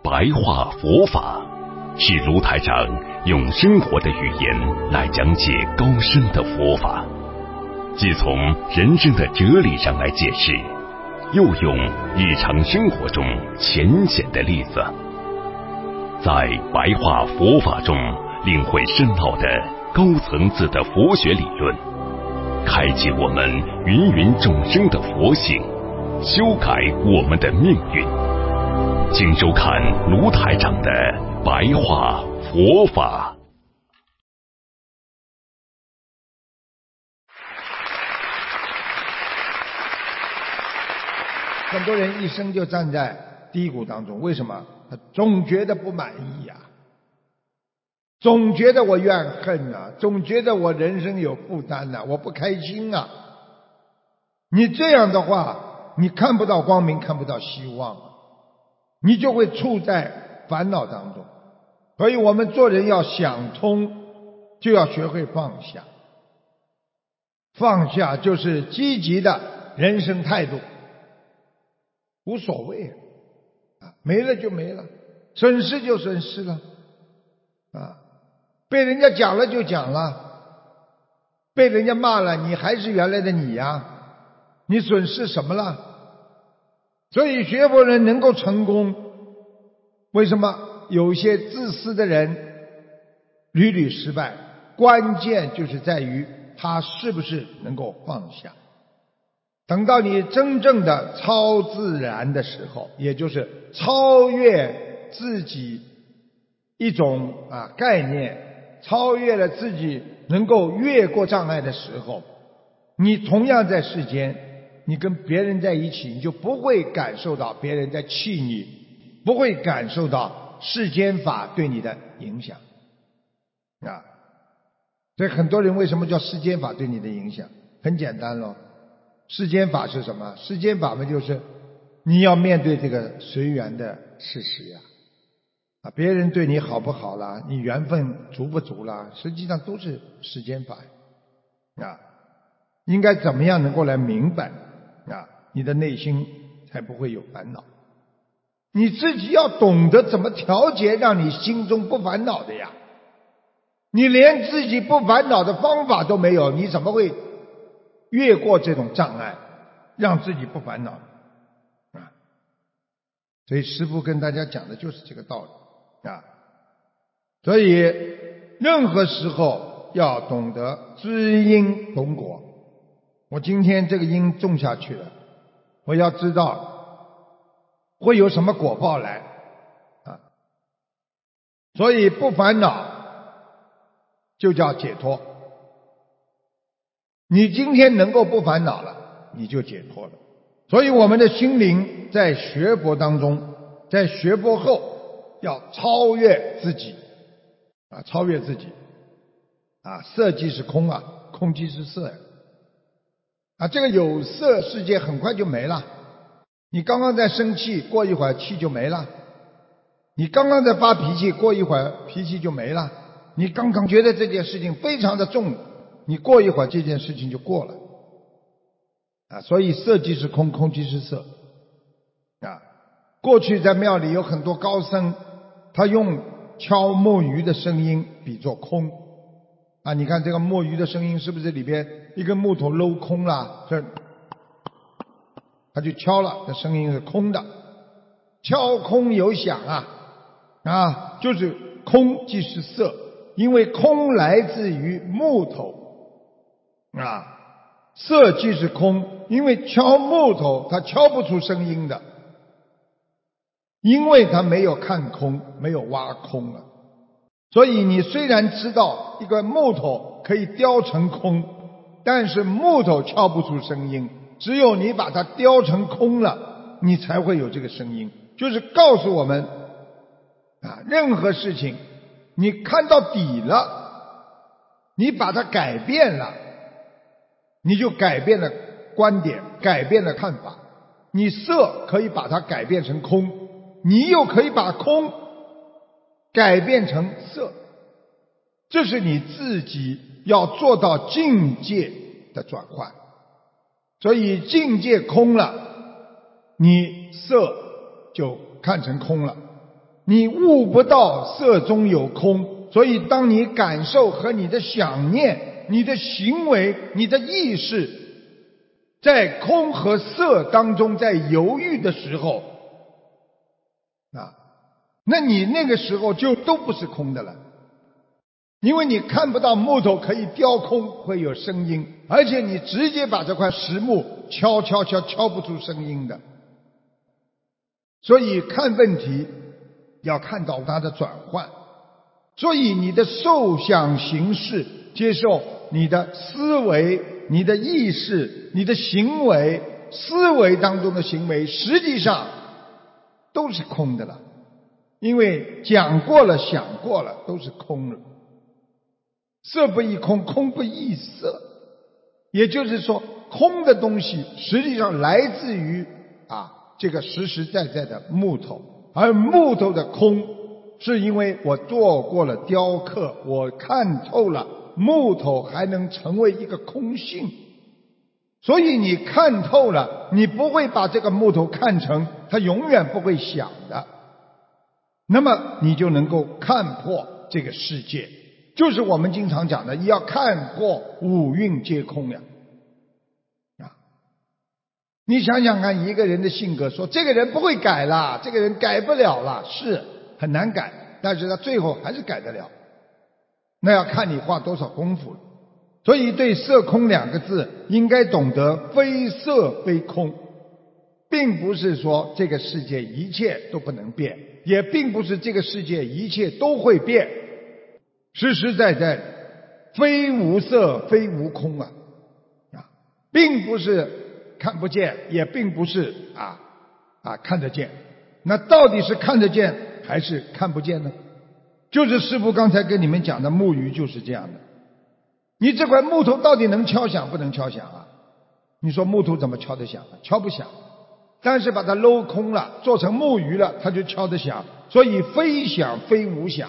白话佛法，是卢台长用生活的语言来讲解高深的佛法，既从人生的哲理上来解释，又用日常生活中浅显的例子，在白话佛法中领会深奥的高层次的佛学理论，开启我们芸芸众生的佛性，修改我们的命运。请收看卢台长的白话佛法。 很多人一生就站在低谷当中，为什么？他总觉得不满意呀，总觉得我怨恨啊，总觉得我人生有负担啊，我不开心啊。你这样的话，你看不到光明，看不到希望，你就会处在烦恼当中。所以我们做人要想通，就要学会放下。放下就是积极的人生态度，无所谓啊，没了就没了，损失就损失了啊，被人家讲了就讲了，被人家骂了，你还是原来的你呀，你损失什么了？所以学佛人能够成功，为什么？有些自私的人屡屡失败，关键就是在于他是不是能够放下。等到你真正的超自然的时候，也就是超越自己一种概念，超越了自己能够越过障碍的时候，你同样在世间，你跟别人在一起，你就不会感受到别人在气你，不会感受到世间法对你的影响啊。所以很多人为什么叫世间法对你的影响？很简单咯，世间法是什么？世间法嘛，就是你要面对这个随缘的事实呀。别人对你好不好啦，你缘分足不足啦，实际上都是世间法啊。应该怎么样能够来明白啊？你的内心才不会有烦恼。你自己要懂得怎么调节，让你心中不烦恼的呀。你连自己不烦恼的方法都没有，你怎么会越过这种障碍，让自己不烦恼啊？所以师父跟大家讲的就是这个道理啊。所以任何时候要懂得知因懂果。我今天这个因种下去了，我要知道会有什么果报来啊。所以不烦恼就叫解脱。你今天能够不烦恼了，你就解脱了。所以我们的心灵在学佛当中，在学佛后要超越自己啊，超越自己啊，色即是空啊，空即是色啊，这个有色世界很快就没了。你刚刚在生气，过一会儿气就没了。你刚刚在发脾气，过一会儿脾气就没了。你刚刚觉得这件事情非常的重，你过一会儿这件事情就过了啊。所以色即是空，空即是色啊。过去在庙里有很多高僧，他用敲木鱼的声音比作空啊。你看这个木鱼的声音是不是里边一根木头镂空了，这他就敲了，这声音是空的。敲空有响啊，就是空即是色，因为空来自于木头啊，色即是空，因为敲木头它敲不出声音的，因为它没有看空，没有挖空了。所以你虽然知道一个木头可以雕成空，但是木头敲不出声音，只有你把它雕成空了，你才会有这个声音。就是告诉我们任何事情你看到底了，你把它改变了，你就改变了观点，改变了看法。你色可以把它改变成空，你又可以把空改变成色，这是你自己要做到境界的转换。所以境界空了，你色就看成空了你悟不到色中有空，所以当你感受和你的想念、你的行为、你的意识在空和色当中在犹豫的时候，那你那个时候就都不是空的了。因为你看不到木头可以雕空，会有声音，而且你直接把这块实木敲不出声音的。所以看问题要看到它的转换，所以你的受想行识，接受你的思维、你的意识、你的行为，思维当中的行为实际上都是空的了，因为讲过了想过了都是空了。色不异空，空不异色，也就是说空的东西实际上来自于这个实实在在的木头，而木头的空是因为我做过了雕刻，我看透了木头还能成为一个空性，所以你看透了，你不会把这个木头看成它永远不会响的，那么你就能够看破这个世界，就是我们经常讲的要看破五蕴皆空呀。你想想看，一个人的性格，说这个人不会改了，这个人改不了了，是很难改，但是他最后还是改得了，那要看你花多少功夫了。所以对色空两个字应该懂得非色非空，并不是说这个世界一切都不能变，也并不是这个世界一切都会变，实实在在非无色非无空并不是看不见，也并不是看得见。那到底是看得见还是看不见呢？就是师父刚才跟你们讲的木鱼就是这样的。你这块木头到底能敲响不能敲响啊？你说木头怎么敲得响？敲不响。但是把它镂空了，做成木鱼了，它就敲得响。所以非响非无响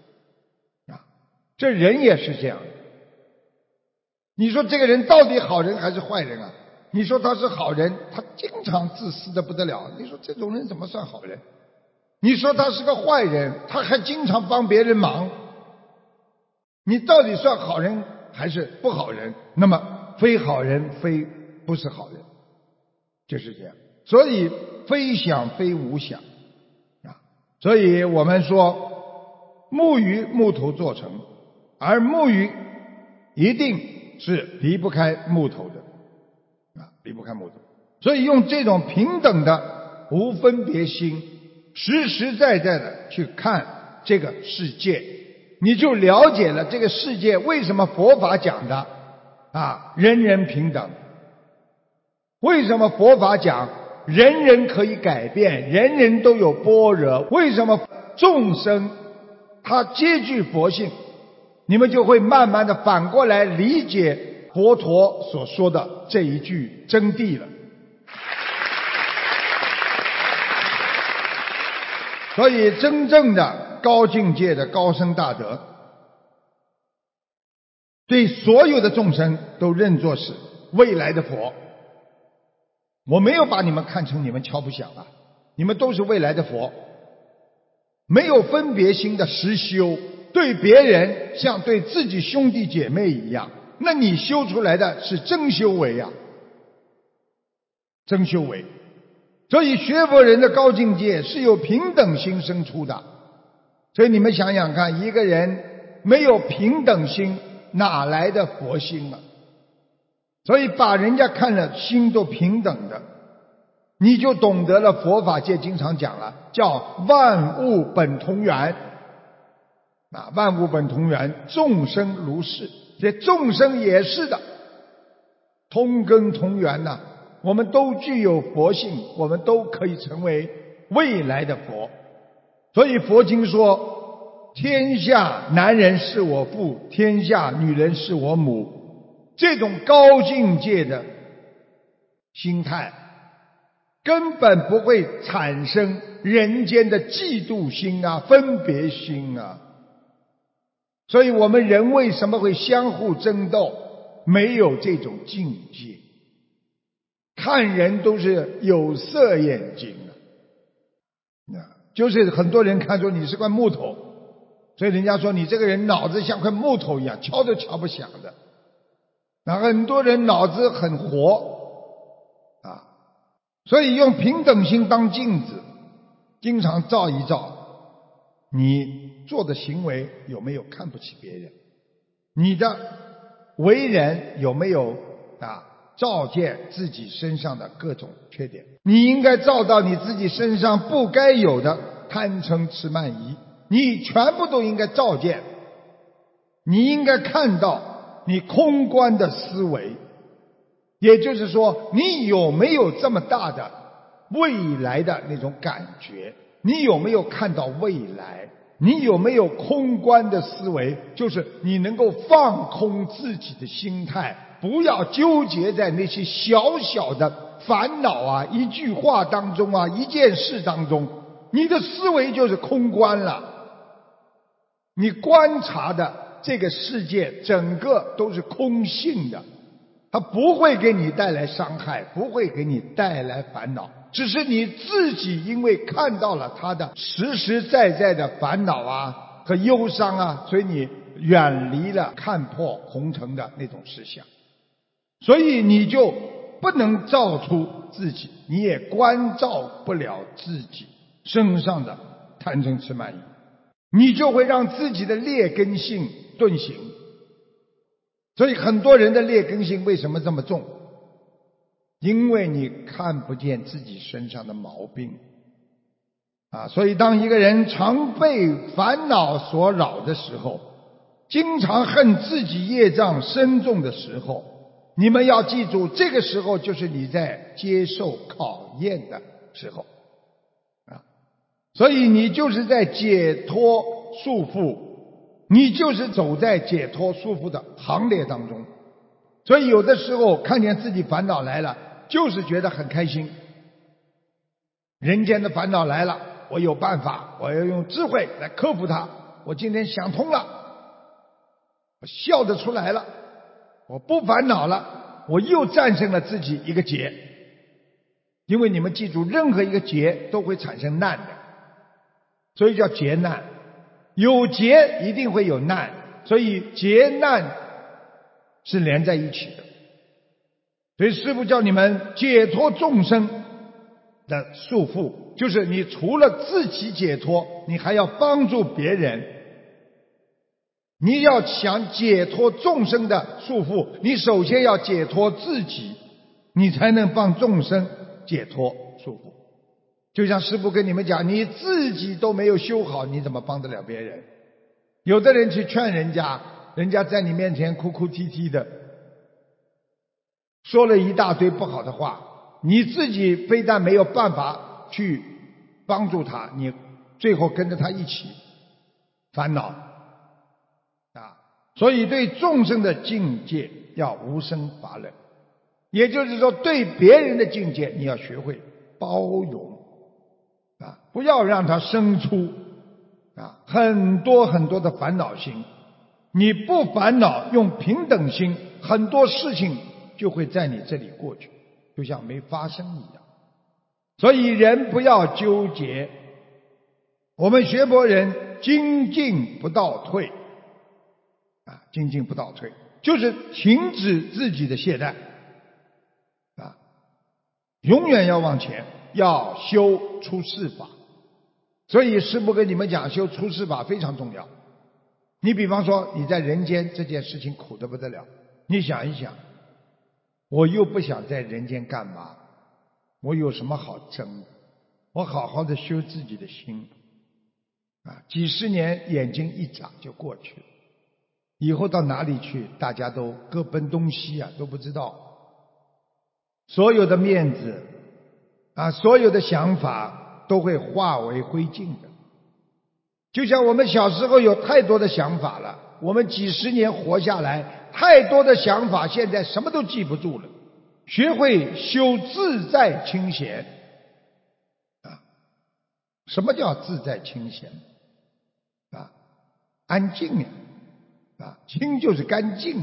这人也是这样的。你说这个人到底好人还是坏人啊？你说他是好人，他经常自私的不得了，你说这种人怎么算好人？你说他是个坏人，他还经常帮别人忙，你到底算好人还是不好人？那么非好人非不是好人，就是这样。所以非想非无想所以我们说木鱼木头做成，而木鱼一定是离不开木头的离不开木头。所以用这种平等的无分别心，实实在在的去看这个世界，你就了解了这个世界为什么佛法讲的人人平等，为什么佛法讲人人可以改变，人人都有般若，为什么众生他皆具佛性，你们就会慢慢的反过来理解佛陀所说的这一句真谛了。所以真正的高境界的高僧大德，对所有的众生都认作是未来的佛。我没有把你们看成你们敲不响你们都是未来的佛。没有分别心的实修，对别人像对自己兄弟姐妹一样，那你修出来的是真修为真修为。所以学佛人的高境界是有平等心生出的。所以你们想想看，一个人没有平等心，哪来的佛心所以把人家看了心都平等的，你就懂得了佛法界经常讲了，叫万物本同源万物本同源，众生如是。这众生也是的，同根同源我们都具有佛性，我们都可以成为未来的佛。所以佛经说，天下男人是我父，天下女人是我母。这种高境界的心态根本不会产生人间的嫉妒心分别心所以我们人为什么会相互争斗？没有这种境界，看人都是有色眼睛就是很多人看出你是块木头，所以人家说你这个人脑子像块木头一样，敲都敲不响的。很多人脑子很活啊，所以用平等心当镜子，经常照一照，你做的行为有没有看不起别人？你的为人有没有照见自己身上的各种缺点？你应该照到你自己身上不该有的贪嗔痴慢疑，你全部都应该照见。你应该看到你空观的思维，也就是说，你有没有这么大的未来的那种感觉？你有没有看到未来？你有没有空观的思维？就是你能够放空自己的心态，不要纠结在那些小小的烦恼啊，一句话当中啊，一件事当中，你的思维就是空观了。你观察的这个世界整个都是空性的，它不会给你带来伤害，不会给你带来烦恼，只是你自己因为看到了它的实实在在的烦恼啊和忧伤啊，所以你远离了看破红尘的那种思想，所以你就不能照出自己，你也关照不了自己身上的贪嗔痴慢疑，你就会让自己的劣根性顿行。所以很多人的劣根性为什么这么重？因为你看不见自己身上的毛病所以当一个人常被烦恼所扰的时候，经常恨自己业障深重的时候，你们要记住，这个时候就是你在接受考验的时候所以你就是在解脱束缚，你就是走在解脱束缚的行列当中。所以有的时候看见自己烦恼来了，就是觉得很开心。人间的烦恼来了，我有办法，我要用智慧来克服它。我今天想通了，我笑得出来了，我不烦恼了，我又战胜了自己一个劫。因为你们记住，任何一个劫都会产生难的，所以叫劫难。有劫一定会有难，所以劫难是连在一起的。所以师父叫你们解脱众生的束缚，就是你除了自己解脱，你还要帮助别人。你要想解脱众生的束缚，你首先要解脱自己，你才能帮众生解脱束缚。就像师父跟你们讲，你自己都没有修好，你怎么帮得了别人？有的人去劝人家，人家在你面前哭哭啼啼的，说了一大堆不好的话，你自己非但没有办法去帮助他，你最后跟着他一起烦恼所以对众生的境界要无生法忍，也就是说对别人的境界你要学会包容不要让他生出很多很多的烦恼心。你不烦恼，用平等心，很多事情就会在你这里过去，就像没发生一样。所以人不要纠结，我们学佛人精进不倒退精进不倒退，就是停止自己的懈怠永远要往前，要修出世法。所以师父跟你们讲，修出世法非常重要。你比方说你在人间这件事情苦得不得了，你想一想，我又不想在人间干嘛，我有什么好争的？我好好的修自己的心几十年眼睛一眨就过去了，以后到哪里去大家都各奔东西都不知道。所有的面子所有的想法都会化为灰烬的。就像我们小时候有太多的想法了，我们几十年活下来，太多的想法现在什么都记不住了。学会修自在清闲什么叫自在清闲安静清就是干净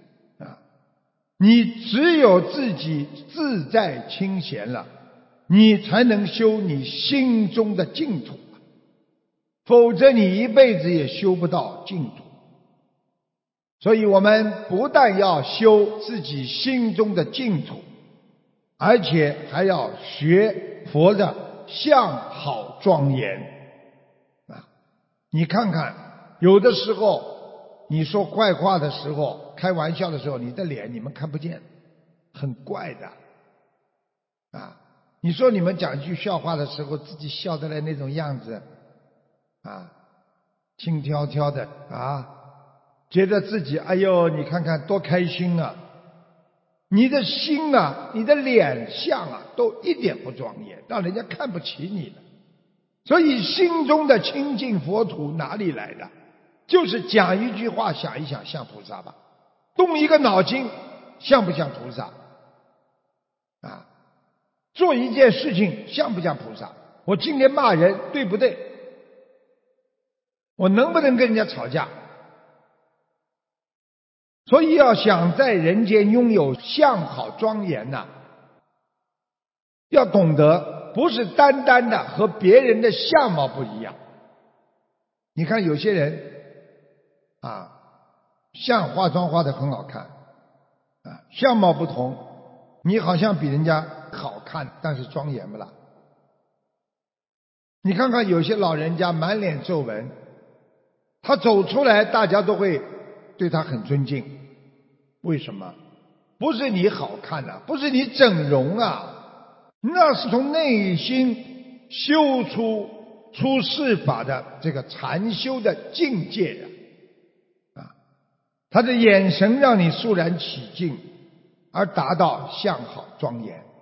你只有自己自在清闲了，你才能修你心中的净土否则你一辈子也修不到净土。所以我们不但要修自己心中的净土，而且还要学佛的相好庄严啊！你看看，有的时候你说怪话的时候，开玩笑的时候，你的脸你们看不见，很怪的啊！你说你们讲句笑话的时候，自己笑得来那种样子啊，轻佻佻的啊，觉得自己哎呦，你看看多开心啊！你的心啊，你的脸相啊，都一点不庄严，让人家看不起你的。所以心中的清净佛土哪里来的？就是讲一句话，想一想像菩萨吧，动一个脑筋像不像菩萨啊？做一件事情像不像菩萨？我今天骂人对不对？我能不能跟人家吵架？所以要想在人间拥有相好庄严呐，要懂得不是单单的和别人的相貌不一样。你看有些人啊，像化妆化得很好看啊，相貌不同，你好像比人家好看，但是庄严不啦？你看看有些老人家满脸皱纹，他走出来大家都会对他很尊敬。为什么？不是你好看啊，不是你整容啊，那是从内心修出世法的这个禅修的境界啊！他的眼神让你肃然起敬，而达到相好庄严。